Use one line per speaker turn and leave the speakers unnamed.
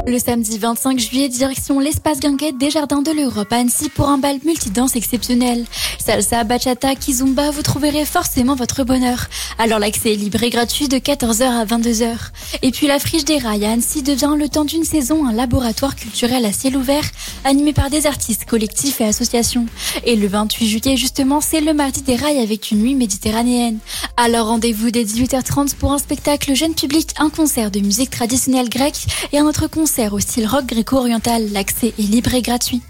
Le samedi 25 juillet, direction l'espace Guinguette des Jardins de l'Europe à Annecy pour un bal multidanse exceptionnel. Salsa, bachata, kizomba, vous trouverez forcément votre bonheur. Alors l'accès est libre et gratuit de 14h à 22h. Et puis la Friche des Rails à Annecy devient le temps d'une saison un laboratoire culturel à ciel ouvert animé par des artistes, collectifs et associations. Et le 28 juillet justement, c'est le mardi des Rails avec une nuit méditerranéenne. Alors rendez-vous dès 18h30 pour un spectacle jeune public, un concert de musique traditionnelle grecque et un autre concert au style rock gréco-oriental. L'accès est libre et gratuit.